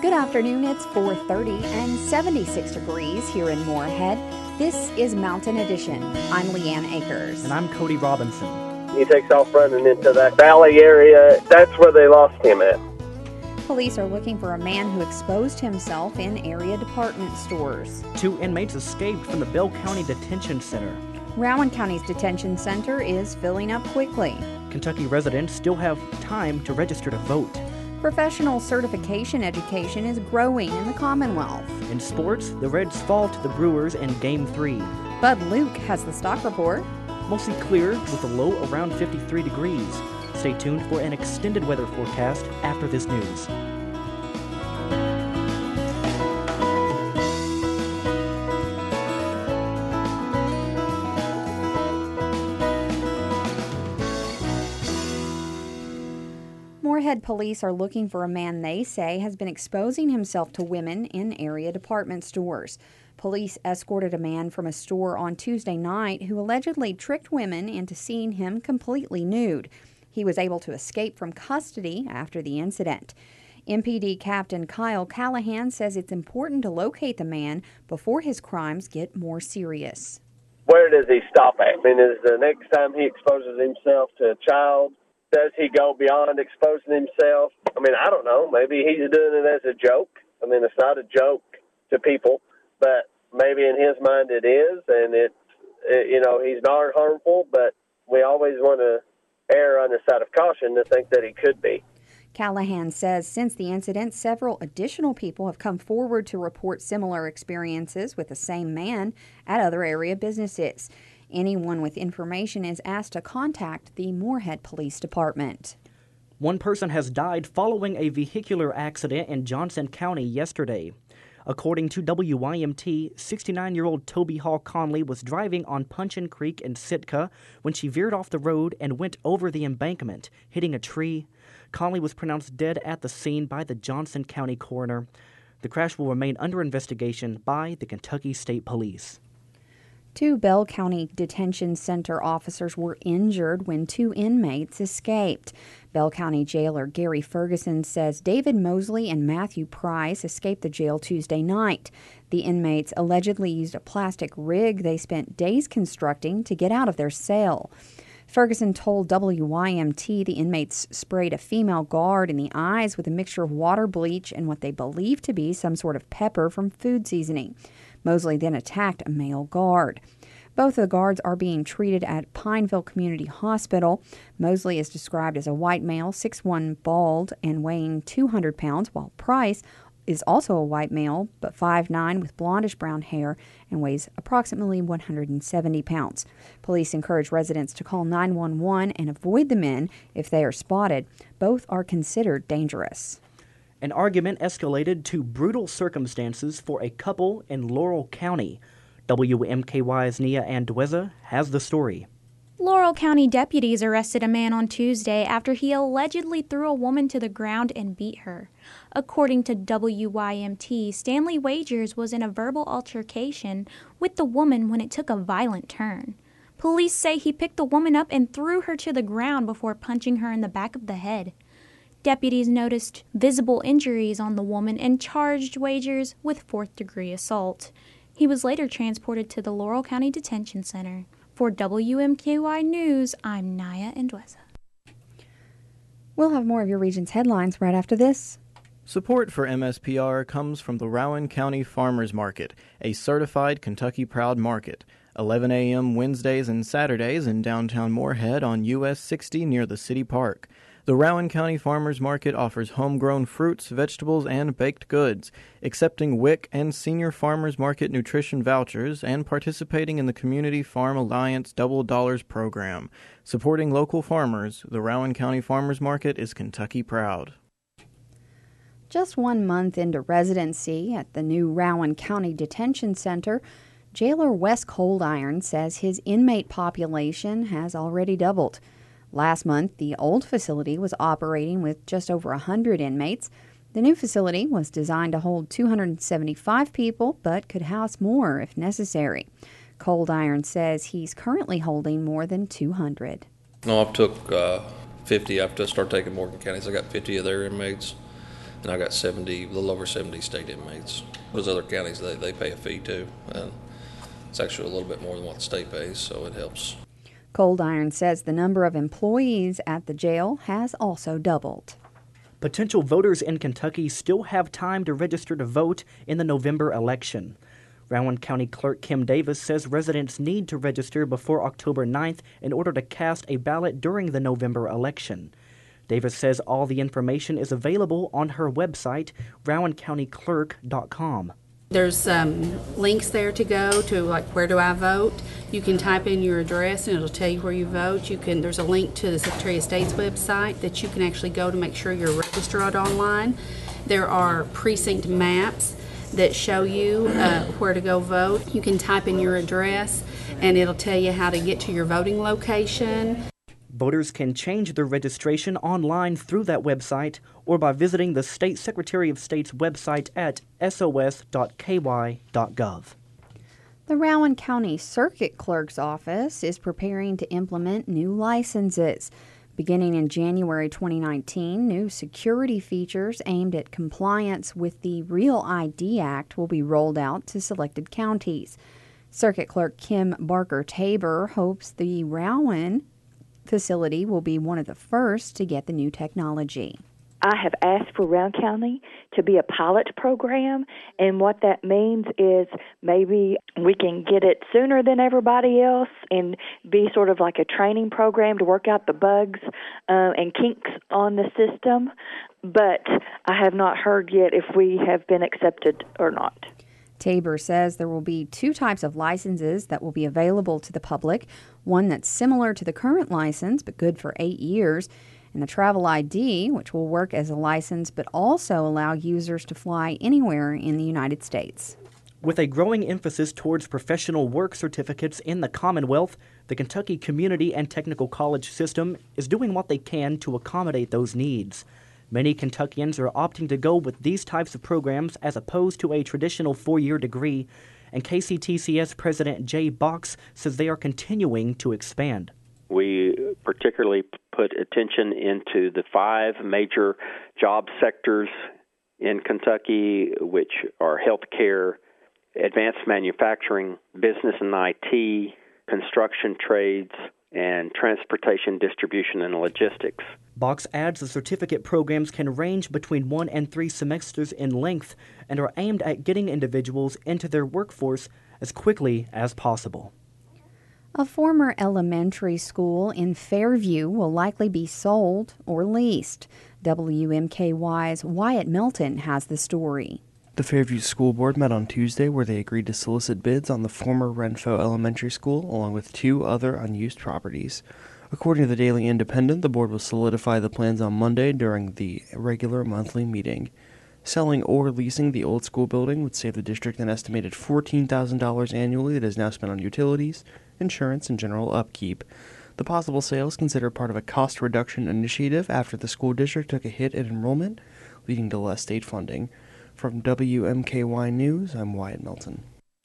Good afternoon, it's 4:30 and 76 degrees here in Moorhead. This is Mountain Edition. I'm Leanne Akers. And I'm Cody Robinson. He takes off running into that valley area. That's where they lost him at. Police are looking for a man who exposed himself in area department stores. 2 inmates escaped from the Bell County Detention Center. Rowan County's detention center is filling up quickly. Kentucky residents still have time to register to vote. Professional certification education is growing in the Commonwealth. In sports, the Reds fall to the Brewers in Game 3. Bud Luke has the stock report. Mostly clear with a low around 53 degrees. Stay tuned for an extended weather forecast after this news. Moorhead police are looking for a man they say has been exposing himself to women in area department stores. Police escorted a man from a store on Tuesday night who allegedly tricked women into seeing him completely nude. He was able to escape from custody after the incident. MPD Captain Kyle Callahan says it's important to locate the man before his crimes get more serious. Where does he stop at? I mean, is the next time he exposes himself to a child, does he go beyond exposing himself? I mean, I don't know. Maybe he's doing it as a joke. I mean, it's not a joke to people, but maybe in his mind it is, and he's not harmful, but we always want to err on the side of caution to think that he could be. Callahan says since the incident, several additional people have come forward to report similar experiences with the same man at other area businesses. Anyone with information is asked to contact the Moorhead Police Department. 1 person has died following a vehicular accident in Johnson County yesterday. According to WYMT, 69-year-old Toby Hall Conley was driving on Punchin Creek in Sitka when she veered off the road and went over the embankment, hitting a tree. Conley was pronounced dead at the scene by the Johnson County coroner. The crash will remain under investigation by the Kentucky State Police. 2 Bell County Detention Center officers were injured when 2 inmates escaped. Bell County jailer Gary Ferguson says David Mosley and Matthew Price escaped the jail Tuesday night. The inmates allegedly used a plastic rig they spent days constructing to get out of their cell. Ferguson told WYMT the inmates sprayed a female guard in the eyes with a mixture of water, bleach, and what they believed to be some sort of pepper from food seasoning. Mosley then attacked a male guard. Both of the guards are being treated at Pineville Community Hospital. Mosley is described as a white male, 6'1", bald, and weighing 200 pounds, while Price is also a white male, but 5'9", with blondish brown hair and weighs approximately 170 pounds. Police encourage residents to call 911 and avoid the men if they are spotted. Both are considered dangerous. An argument escalated to brutal circumstances for a couple in Laurel County. WMKY's Nia Andueza has the story. Laurel County deputies arrested a man on Tuesday after he allegedly threw a woman to the ground and beat her. According to WYMT, Stanley Wagers was in a verbal altercation with the woman when it took a violent turn. Police say he picked the woman up and threw her to the ground before punching her in the back of the head. Deputies noticed visible injuries on the woman and charged Wagers with 4th-degree assault. He was later transported to the Laurel County Detention Center. For WMKY News, I'm Nia Andueza. We'll have more of your region's headlines right after this. Support for MSPR comes from the Rowan County Farmers Market, a certified Kentucky Proud market. 11 a.m. Wednesdays and Saturdays in downtown Moorhead on US 60 near the city park. The Rowan County Farmers Market offers homegrown fruits, vegetables, and baked goods, accepting WIC and Senior Farmers Market nutrition vouchers, and participating in the Community Farm Alliance Double Dollars program. Supporting local farmers, the Rowan County Farmers Market is Kentucky proud. Just 1 month into residency at the new Rowan County Detention Center, jailer Wes Coldiron says his inmate population has already doubled. Last month, the old facility was operating with just over 100 inmates. The new facility was designed to hold 275 people, but could house more if necessary. Coldiron says he's currently holding more than 200. No, I've took 50 after I started taking Morgan County, so I got 50 of their inmates. and I got a little over 70 state inmates. Those other counties, they pay a fee too, and it's actually a little bit more than what the state pays, so it helps. Cold Iron says the number of employees at the jail has also doubled. Potential voters in Kentucky still have time to register to vote in the November election. Rowan County Clerk Kim Davis says residents need to register before October 9th in order to cast a ballot during the November election. Davis says all the information is available on her website, rowancountyclerk.com. There's links there to go to, like, where do I vote? You can type in your address and it'll tell you where you vote. There's a link to the Secretary of State's website that you can actually go to make sure you're registered online. There are precinct maps that show you where to go vote. You can type in your address and it'll tell you how to get to your voting location. Voters can change their registration online through that website or by visiting the State Secretary of State's website at sos.ky.gov. The Rowan County Circuit Clerk's Office is preparing to implement new licenses. Beginning in January 2019, new security features aimed at compliance with the Real ID Act will be rolled out to selected counties. Circuit Clerk Kim Barker-Tabor hopes the Rowan facility will be one of the first to get the new technology. I have asked for Rowan County to be a pilot program, and what that means is maybe we can get it sooner than everybody else and be sort of like a training program to work out the bugs and kinks on the system, but I have not heard yet if we have been accepted or not. Tabor says there will be two types of licenses that will be available to the public, one that's similar to the current license but good for 8 years, and the Travel ID, which will work as a license but also allow users to fly anywhere in the United States. With a growing emphasis towards professional work certificates in the Commonwealth, the Kentucky Community and Technical College system is doing what they can to accommodate those needs. Many Kentuckians are opting to go with these types of programs as opposed to a traditional 4-year degree, and KCTCS President Jay Box says they are continuing to expand. We particularly put attention into the 5 major job sectors in Kentucky, which are healthcare, advanced manufacturing, business and IT, construction trades, and transportation, distribution, and logistics. Box adds the certificate programs can range between 1 and 3 semesters in length and are aimed at getting individuals into their workforce as quickly as possible. A former elementary school in Fairview will likely be sold or leased. WMKY's Wyatt Melton has the story. The Fairview School Board met on Tuesday where they agreed to solicit bids on the former Renfo Elementary School along with 2 other unused properties. According to the Daily Independent, the board will solidify the plans on Monday during the regular monthly meeting. Selling or leasing the old school building would save the district an estimated $14,000 annually that is now spent on utilities, insurance, and general upkeep. The possible sale is considered part of a cost reduction initiative after the school district took a hit in enrollment, leading to less state funding. From WMKY News, I'm Wyatt Melton.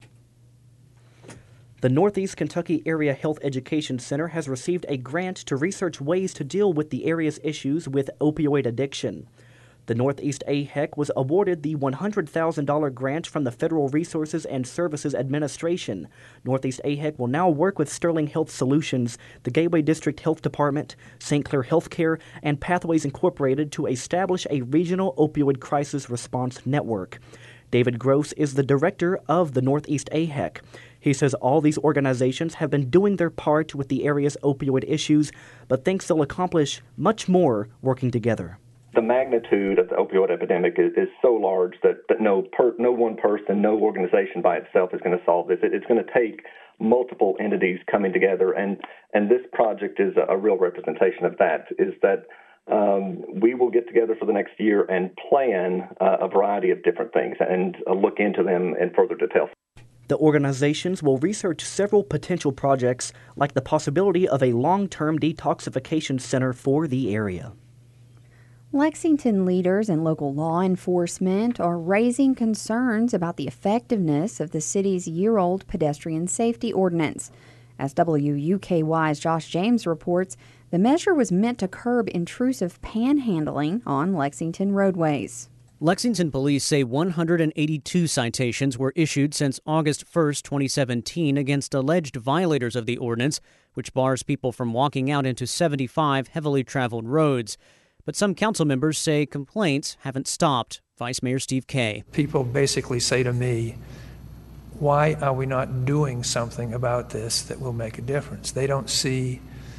The Northeast Kentucky Area Health Education Center has received a grant to research ways to deal with the area's issues with opioid addiction. The Northeast AHEC was awarded the $100,000 grant from the Federal Resources and Services Administration. Northeast AHEC will now work with Sterling Health Solutions, the Gateway District Health Department, St. Clair Healthcare, and Pathways Incorporated to establish a regional opioid crisis response network. David Gross is the director of the Northeast AHEC. He says all these organizations have been doing their part with the area's opioid issues, but thinks they'll accomplish much more working together. The magnitude of the opioid epidemic is so large that no one person, no organization by itself is going to solve this. It's going to take multiple entities coming together, and this project is a real representation of that, is that we will get together for the next year and plan a variety of different things and look into them in further detail. The organizations will research several potential projects, like the possibility of a long-term detoxification center for the area. Lexington leaders and local law enforcement are raising concerns about the effectiveness of the city's year-old pedestrian safety ordinance. As WUKY's Josh James reports, the measure was meant to curb intrusive panhandling on Lexington roadways. Lexington police say 182 citations were issued since August 1, 2017 against alleged violators of the ordinance, which bars people from walking out into 75 heavily traveled roads. But some council members say complaints haven't stopped. Vice Mayor Steve Kay. People basically say to me, why are we not doing something about this that will make a difference? They don't see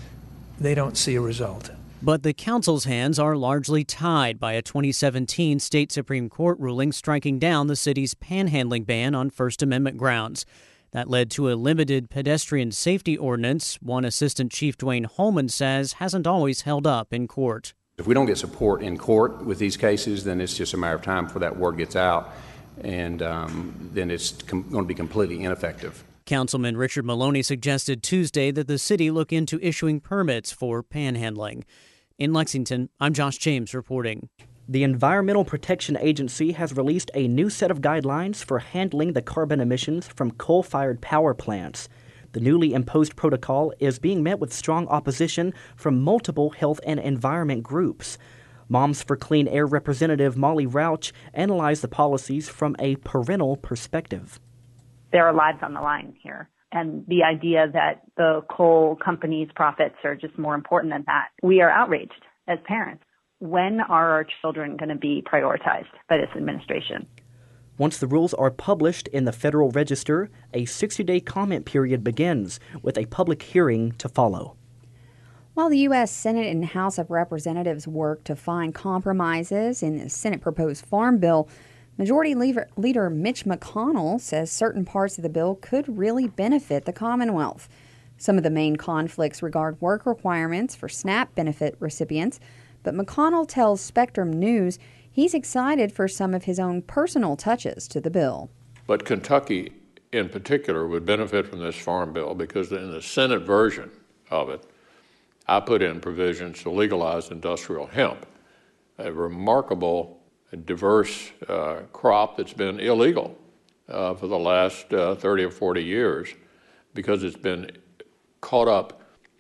a result. But the council's hands are largely tied by a 2017 state Supreme Court ruling striking down the city's panhandling ban on First Amendment grounds. That led to a limited pedestrian safety ordinance, one Assistant Chief Dwayne Holman says hasn't always held up in court. If we don't get support in court with these cases, then it's just a matter of time before that word gets out, and then it's going to be completely ineffective. Councilman Richard Maloney suggested Tuesday that the city look into issuing permits for panhandling. In Lexington, I'm Josh James reporting. The Environmental Protection Agency has released a new set of guidelines for handling the carbon emissions from coal-fired power plants. The newly imposed protocol is being met with strong opposition from multiple health and environment groups. Moms for Clean Air Representative Molly Rauch analyzed the policies from a parental perspective. There are lives on the line here. And the idea that the coal companies' profits are just more important than that. We are outraged as parents. When are our children going to be prioritized by this administration? Once the rules are published in the Federal Register, a 60-day comment period begins, with a public hearing to follow. While the U.S. Senate and House of Representatives work to find compromises in the Senate-proposed Farm Bill, Majority Leader Mitch McConnell says certain parts of the bill could really benefit the Commonwealth. Some of the main conflicts regard work requirements for SNAP benefit recipients, but McConnell tells Spectrum News he's excited for some of his own personal touches to the bill. But Kentucky, in particular, would benefit from this farm bill because in the Senate version of it, I put in provisions to legalize industrial hemp, a remarkable and diverse crop that's been illegal for the last 30 or 40 years because it's been caught up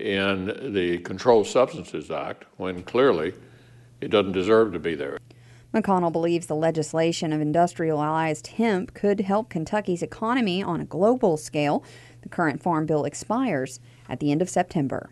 in the Controlled Substances Act when clearly it doesn't deserve to be there. McConnell believes the legislation of industrialized hemp could help Kentucky's economy on a global scale. The current farm bill expires at the end of September.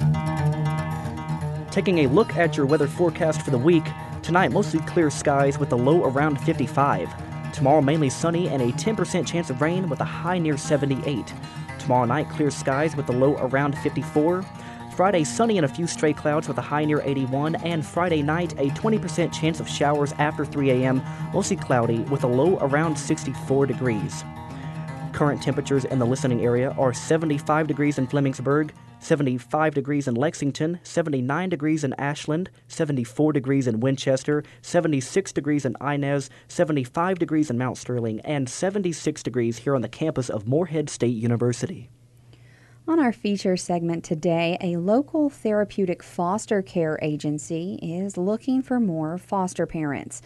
Taking a look at your weather forecast for the week, tonight mostly clear skies with a low around 55. Tomorrow mainly sunny and a 10% chance of rain with a high near 78. Tomorrow night clear skies with a low around 54. Friday sunny and a few stray clouds with a high near 81. And Friday night a 20% chance of showers after 3 a.m. mostly cloudy with a low around 64 degrees. Current temperatures in the listening area are 75 degrees in Flemingsburg, 75 degrees in Lexington, 79 degrees in Ashland, 74 degrees in Winchester, 76 degrees in Inez, 75 degrees in Mount Sterling, and 76 degrees here on the campus of Morehead State University. On our feature segment today, a local therapeutic foster care agency is looking for more foster parents.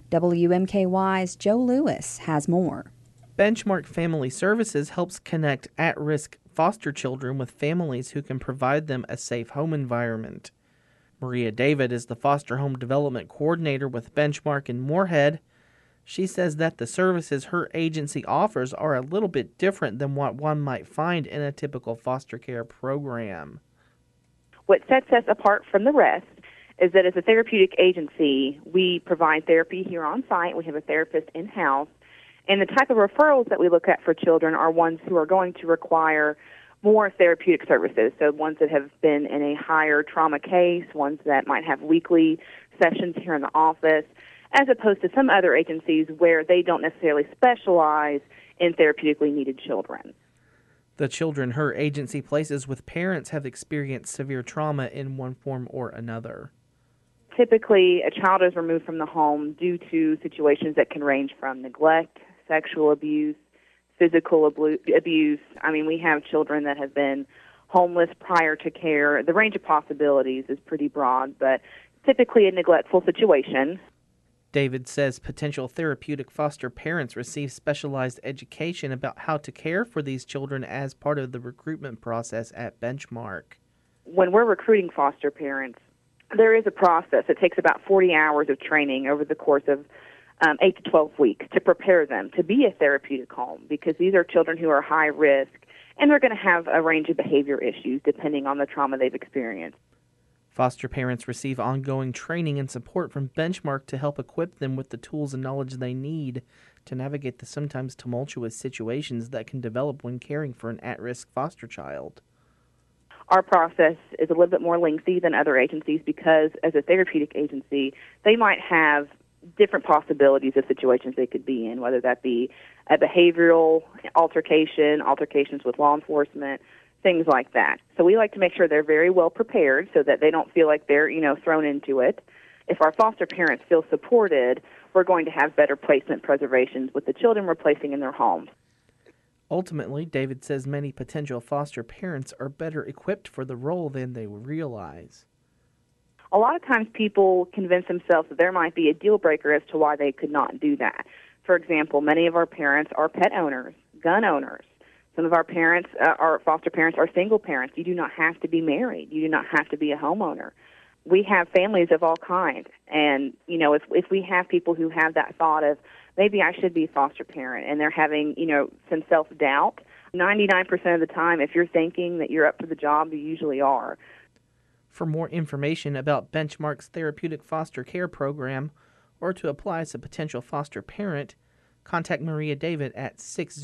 WMKY's Joe Lewis has more. Benchmark Family Services helps connect at-risk foster children with families who can provide them a safe home environment. Maria David is the foster home development coordinator with Benchmark in Morehead. She says that the services her agency offers are a little bit different than what one might find in a typical foster care program. What sets us apart from the rest is that as a therapeutic agency, we provide therapy here on site. We have a therapist in-house. And the type of referrals that we look at for children are ones who are going to require more therapeutic services, so ones that have been in a higher trauma case, ones that might have weekly sessions here in the office, as opposed to some other agencies where they don't necessarily specialize in therapeutically needed children. The children her agency places with parents have experienced severe trauma in one form or another. Typically, a child is removed from the home due to situations that can range from neglect, sexual abuse, physical abuse. I mean, we have children that have been homeless prior to care. The range of possibilities is pretty broad, but typically a neglectful situation. David says potential therapeutic foster parents receive specialized education about how to care for these children as part of the recruitment process at Benchmark. When we're recruiting foster parents, there is a process. It takes about 40 hours of training over the course of 8 to 12 weeks to prepare them to be a therapeutic home, because these are children who are high risk, and they're going to have a range of behavior issues depending on the trauma they've experienced. Foster parents receive ongoing training and support from Benchmark to help equip them with the tools and knowledge they need to navigate the sometimes tumultuous situations that can develop when caring for an at-risk foster child. Our process is a little bit more lengthy than other agencies because, as a therapeutic agency, they might have different possibilities of situations they could be in, whether that be a behavioral altercations with law enforcement, things like that. So we like to make sure they're very well prepared so that they don't feel like they're, thrown into it. If our foster parents feel supported, we're going to have better placement preservations with the children we're placing in their homes. Ultimately, David says many potential foster parents are better equipped for the role than they realize. A lot of times people convince themselves that there might be a deal breaker as to why they could not do that. For example, many of our parents are pet owners, gun owners. Some of our parents, our foster parents, are single parents. You do not have to be married. You do not have to be a homeowner. We have families of all kinds. And, if we have people who have that thought of, maybe I should be a foster parent, and they're having, some self-doubt, 99% of the time, if you're thinking that you're up for the job, you usually are. For more information about Benchmark's therapeutic foster care program, or to apply as a potential foster parent, contact Maria David at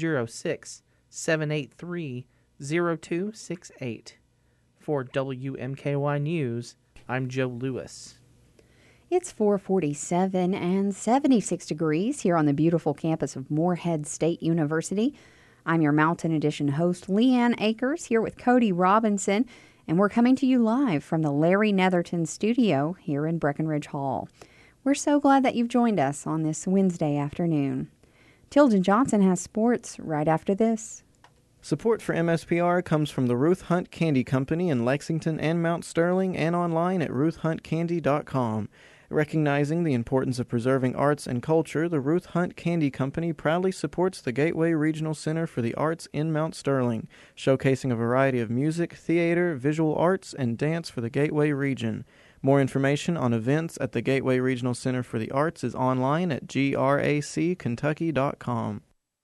606-783-0268. For WMKY News, I'm Joe Lewis. It's 4:47 and 76 degrees here on the beautiful campus of Morehead State University. I'm your Mountain Edition host, Leanne Akers, here with Cody Robinson, and we're coming to you live from the Larry Netherton studio here in Breckenridge Hall. We're so glad that you've joined us on this Wednesday afternoon. Tilden Johnson has sports right after this. Support for MSPR comes from the Ruth Hunt Candy Company in Lexington and Mount Sterling, and online at ruthhuntcandy.com. Recognizing the importance of preserving arts and culture, the Ruth Hunt Candy Company proudly supports the Gateway Regional Center for the Arts in Mount Sterling, showcasing a variety of music, theater, visual arts, and dance for the Gateway region. More information on events at the Gateway Regional Center for the Arts is online at grackentucky.com.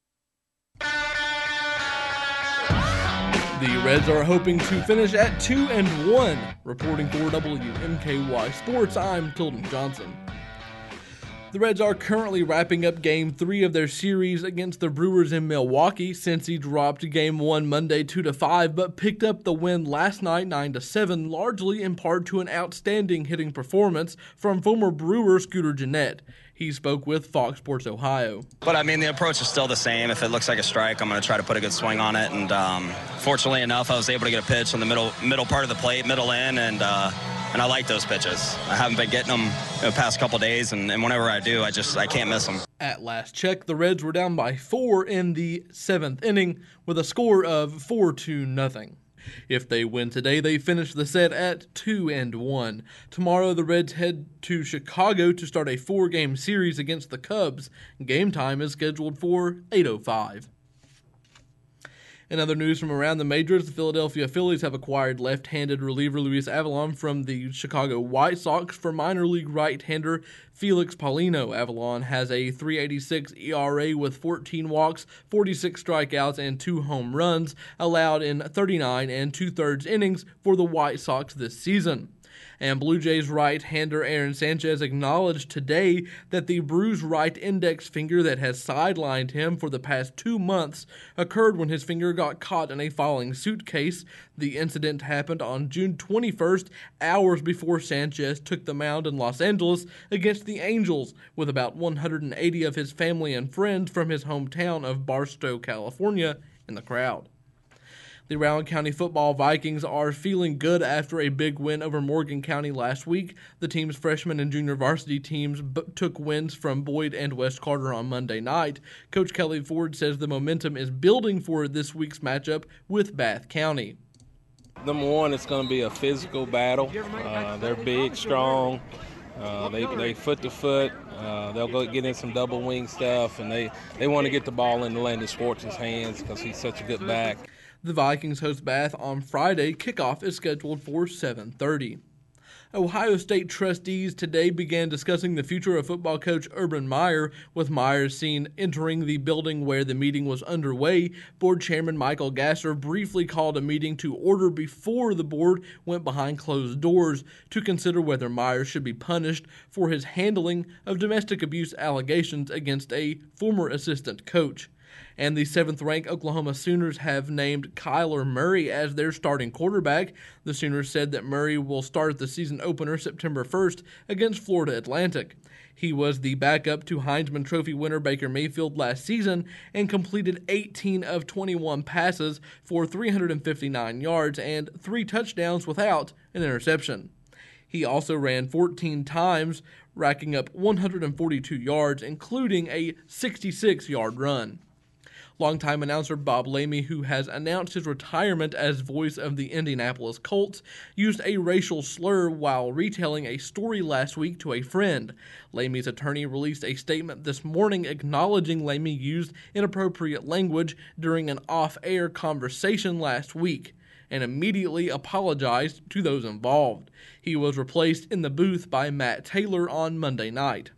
The Reds are hoping to finish at 2-1. Reporting for WMKY Sports, I'm Tilden Johnson. The Reds are currently wrapping up Game 3 of their series against the Brewers in Milwaukee. Cincy dropped Game 1 Monday 2-5, but picked up the win last night 9-7, largely in part to an outstanding hitting performance from former Brewer Scooter Gennett. He spoke with Fox Sports Ohio. But, the approach is still the same. If it looks like a strike, I'm going to try to put a good swing on it. And fortunately enough, I was able to get a pitch in the middle part of the plate, middle in, and I like those pitches. I haven't been getting them the past couple days, and whenever I do, I can't miss them. At last check, the Reds were down by 4 in the 7th inning with a score of 4-0. If they win today, they finish the set at 2-1. Tomorrow, the Reds head to Chicago to start a 4-game series against the Cubs. Game time is scheduled for 8:05. In other news from around the majors, the Philadelphia Phillies have acquired left-handed reliever Luis Avalon from the Chicago White Sox for minor league right-hander Felix Paulino. Avalon has a .386 ERA with 14 walks, 46 strikeouts, and 2 home runs allowed in 39 2/3 innings for the White Sox this season. And Blue Jays right-hander Aaron Sanchez acknowledged today that the bruised right index finger that has sidelined him for the past 2 months occurred when his finger got caught in a falling suitcase. The incident happened on June 21st, hours before Sanchez took the mound in Los Angeles against the Angels, with about 180 of his family and friends from his hometown of Barstow, California, in the crowd. The Rowan County football Vikings are feeling good after a big win over Morgan County last week. The team's freshman and junior varsity teams took wins from Boyd and West Carter on Monday night. Coach Kelly Ford says the momentum is building for this week's matchup with Bath County. Number one, it's going to be a physical battle. They're big, strong. They foot to foot. They'll go get in some double wing stuff, and they want to get the ball into Landon Schwartz's hands because he's such a good back. The Vikings host Bath on Friday. Kickoff is scheduled for 7:30. Ohio State trustees today began discussing the future of football coach Urban Meyer, with Meyer seen entering the building where the meeting was underway. Board Chairman Michael Gasser briefly called a meeting to order before the board went behind closed doors to consider whether Meyer should be punished for his handling of domestic abuse allegations against a former assistant coach. And the 7th-ranked Oklahoma Sooners have named Kyler Murray as their starting quarterback. The Sooners said that Murray will start the season opener September 1st against Florida Atlantic. He was the backup to Heisman Trophy winner Baker Mayfield last season and completed 18 of 21 passes for 359 yards and 3 touchdowns without an interception. He also ran 14 times, racking up 142 yards, including a 66-yard run. Longtime announcer Bob Lamey, who has announced his retirement as voice of the Indianapolis Colts, used a racial slur while retelling a story last week to a friend. Lamey's attorney released a statement this morning acknowledging Lamey used inappropriate language during an off-air conversation last week, and immediately apologized to those involved. He was replaced in the booth by Matt Taylor on Monday night.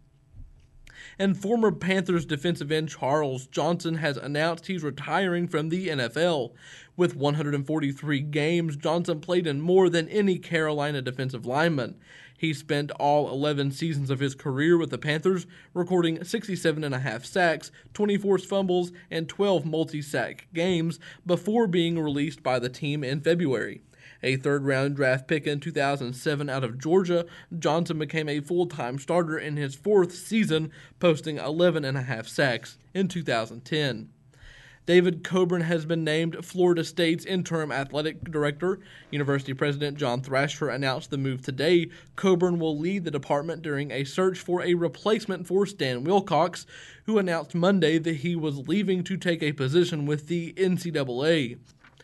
And former Panthers defensive end Charles Johnson has announced he's retiring from the NFL. With 143 games, Johnson played in more than any Carolina defensive lineman. He spent all 11 seasons of his career with the Panthers, recording 67.5 sacks, 24 fumbles, and 12 multi-sack games before being released by the team in February. A third-round draft pick in 2007 out of Georgia, Johnson became a full-time starter in his 4th season, posting 11.5 sacks in 2010. David Coburn has been named Florida State's interim athletic director. University President John Thrasher announced the move today. Coburn will lead the department during a search for a replacement for Stan Wilcox, who announced Monday that he was leaving to take a position with the NCAA.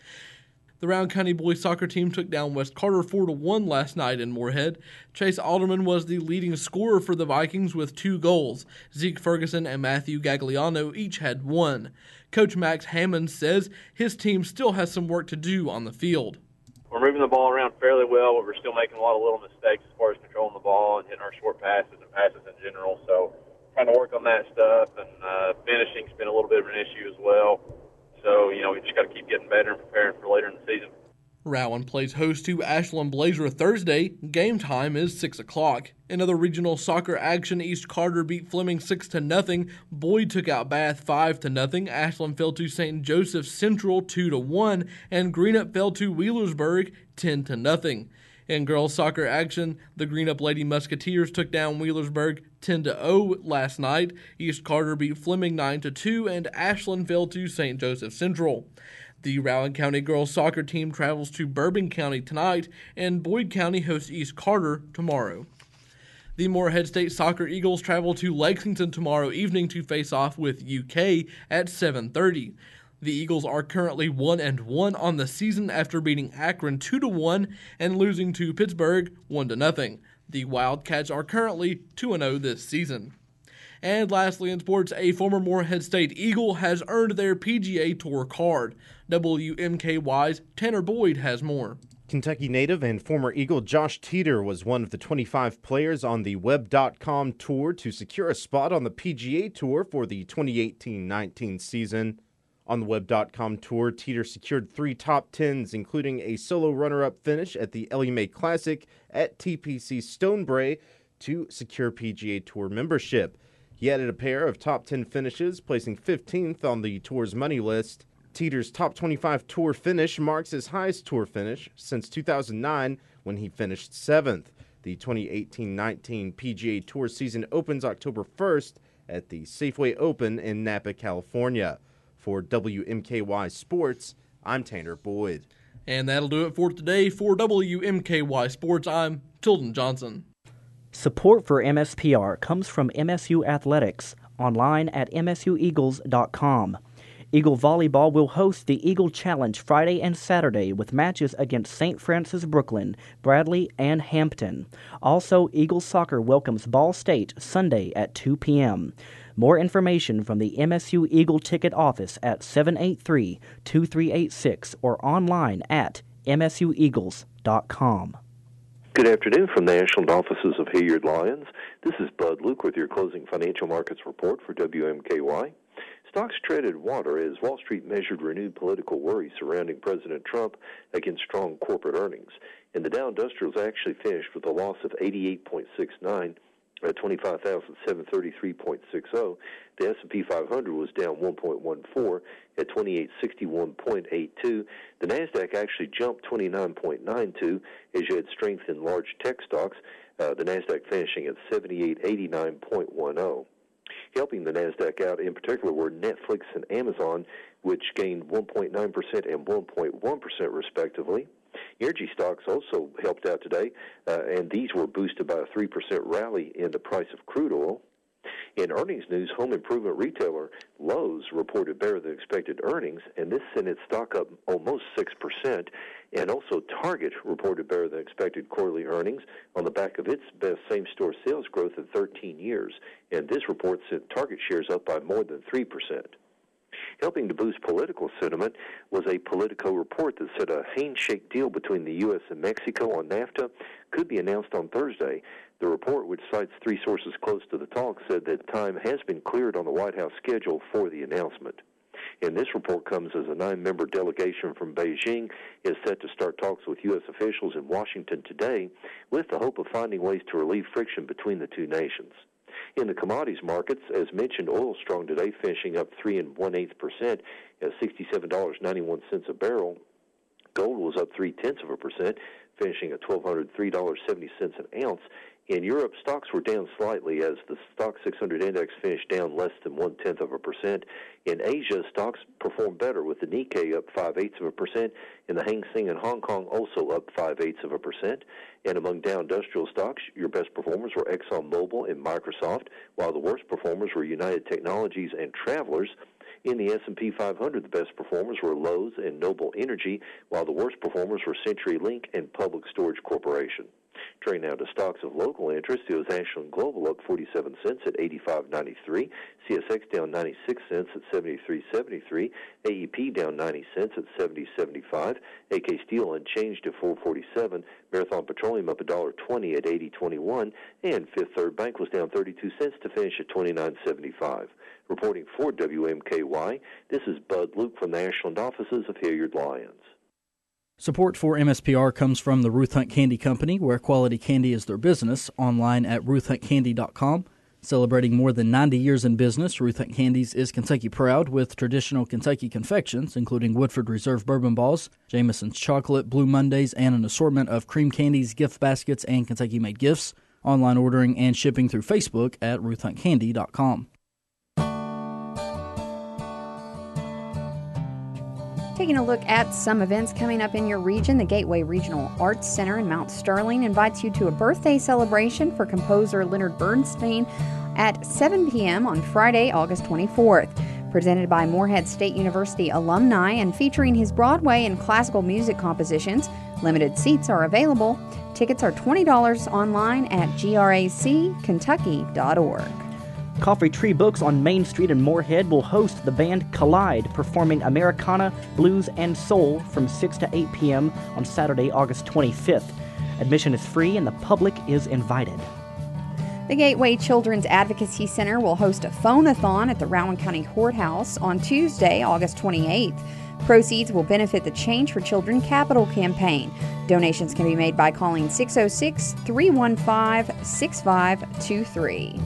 The Rowan County boys soccer team took down West Carter 4-1 last night in Moorhead. Chase Alderman was the leading scorer for the Vikings with 2 goals. Zeke Ferguson and Matthew Gagliano each had 1. Coach Max Hammond says his team still has some work to do on the field. We're moving the ball around fairly well, but we're still making a lot of little mistakes as far as controlling the ball and hitting our short passes and passes in general. So trying to work on that stuff, and finishing's been a little bit of an issue as well. So, we just got to keep getting better and preparing for later in the season. Rowan plays host to Ashland Blazer Thursday. Game time is 6 o'clock. In other regional soccer action, East Carter beat Fleming 6-0. Boyd took out Bath 5-0. Ashland fell to St. Joseph Central 2-1. And Greenup fell to Wheelersburg 10-0. In girls soccer action, the Greenup Lady Musketeers took down Wheelersburg 10-0 last night. East Carter beat Fleming 9-2, and Ashland fell to St. Joseph Central. The Rowan County girls soccer team travels to Bourbon County tonight, and Boyd County hosts East Carter tomorrow. The Moorhead State Soccer Eagles travel to Lexington tomorrow evening to face off with UK at 7:30. The Eagles are currently 1-1 on the season after beating Akron 2-1 and losing to Pittsburgh 1-0. The Wildcats are currently 2-0 this season. And lastly in sports, a former Moorhead State Eagle has earned their PGA Tour card. WMKY's Tanner Boyd has more. Kentucky native and former Eagle Josh Teeter was one of the 25 players on the Web.com Tour to secure a spot on the PGA Tour for the 2018-19 season. On the Web.com Tour, Teeter secured 3 top 10s, including a solo runner-up finish at the Ellie Mae Classic at TPC Stonebrae to secure PGA Tour membership. He added a pair of top 10 finishes, placing 15th on the Tour's money list. Teeter's top 25 Tour finish marks his highest Tour finish since 2009 when he finished 7th. The 2018-19 PGA Tour season opens October 1st at the Safeway Open in Napa, California. For WMKY Sports, I'm Tanner Boyd. And that'll do it for today. For WMKY Sports, I'm Tilden Johnson. Support for MSPR comes from MSU Athletics, online at msueagles.com. Eagle Volleyball will host the Eagle Challenge Friday and Saturday with matches against St. Francis Brooklyn, Bradley, and Hampton. Also, Eagle Soccer welcomes Ball State Sunday at 2 p.m. More information from the MSU Eagle Ticket Office at 783-2386 or online at msueagles.com. Good afternoon from the Ashland offices of Hilliard Lyons. This is Bud Luke with your closing financial markets report for WMKY. Stocks treaded water as Wall Street measured renewed political worry surrounding President Trump against strong corporate earnings. And the Dow Industrials actually finished with a loss of 88.69 at 25,733.60. The S&P 500 was down 1.14 at 2861.82. The Nasdaq actually jumped 29.92 as you had strength in large tech stocks. The Nasdaq finishing at 7889.10. Helping the Nasdaq out in particular were Netflix and Amazon, which gained 1.9% and 1.1% respectively. Energy stocks also helped out today, and these were boosted by a 3% rally in the price of crude oil. In earnings news, home improvement retailer Lowe's reported better than expected earnings, and this sent its stock up almost 6%. And also Target reported better than expected quarterly earnings on the back of its best same-store sales growth in 13 years. And this report sent Target shares up by more than 3%. Helping to boost political sentiment was a Politico report that said a handshake deal between the U.S. and Mexico on NAFTA could be announced on Thursday. The report, which cites three sources close to the talks, said that time has been cleared on the White House schedule for the announcement. And this report comes as a 9-member delegation from Beijing is set to start talks with U.S. officials in Washington today with the hope of finding ways to relieve friction between the two nations. In the commodities markets, as mentioned, oil strong today, finishing up 3 1/8% at $67.91 a barrel. Gold was up 0.3%, finishing at $1,203.70 an ounce. In Europe, stocks were down slightly as the Stoxx 600 index finished down less than 0.1%. In Asia, stocks performed better with the Nikkei up 0.5%, and the Hang Seng in Hong Kong also up 0.5%. And among Dow Industrial stocks, your best performers were ExxonMobil and Microsoft, while the worst performers were United Technologies and Travelers. In the S&P 500, the best performers were Lowe's and Noble Energy, while the worst performers were CenturyLink and Public Storage Corporation. Turning now to stocks of local interest, it was Ashland Global up 47 cents at 85.93, CSX down 96 cents at 73.73, AEP down 90 cents at 70.75, AK Steel unchanged at 4.47, Marathon Petroleum up $1.20 at 80.21, and Fifth Third Bank was down 32 cents to finish at 29.75. Reporting for WMKY, this is Bud Luke from the Ashland offices of Hilliard Lyons. Support for MSPR comes from the Ruth Hunt Candy Company, where quality candy is their business, online at ruthhuntcandy.com. Celebrating more than 90 years in business, Ruth Hunt Candies is Kentucky proud with traditional Kentucky confections, including Woodford Reserve bourbon balls, Jameson's chocolate, Blue Mondays, and an assortment of cream candies, gift baskets, and Kentucky-made gifts. Online ordering and shipping through Facebook at ruthhuntcandy.com. Taking a look at some events coming up in your region, the Gateway Regional Arts Center in Mount Sterling invites you to a birthday celebration for composer Leonard Bernstein at 7 p.m. on Friday, August 24th. Presented by Morehead State University alumni and featuring his Broadway and classical music compositions, limited seats are available. Tickets are $20 online at grackentucky.org. Coffee Tree Books on Main Street in Morehead will host the band Collide, performing Americana, blues, and soul from 6 to 8 p.m. on Saturday, August 25th. Admission is free and the public is invited. The Gateway Children's Advocacy Center will host a phone-a-thon at the Rowan County Courthouse on Tuesday, August 28th. Proceeds will benefit the Change for Children Capital Campaign. Donations can be made by calling 606-315-6523.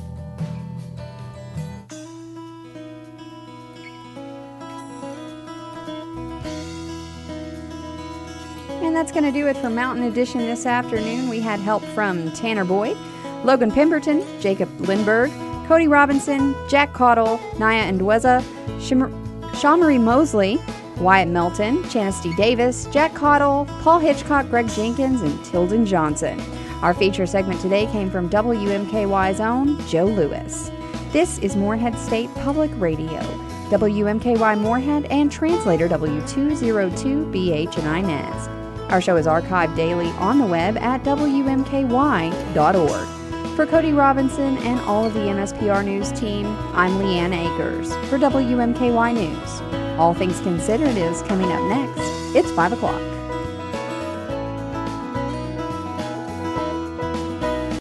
And that's going to do it for Mountain Edition this afternoon. We had help from Tanner Boyd, Logan Pemberton, Jacob Lindberg, Cody Robinson, Jack Caudill, Naya Ndweza, Shamari Mosley, Wyatt Melton, Channesty Davis, Jack Caudill, Paul Hitchcock, Greg Jenkins, and Tilden Johnson. Our feature segment today came from WMKY's own Joe Lewis. This is Morehead State Public Radio, WMKY Morehead, and translator W202BH and Inez. Our show is archived daily on the web at WMKY.org. For Cody Robinson and all of the MSPR News team, I'm Leanne Akers for WMKY News. All Things Considered is coming up next. It's 5 o'clock.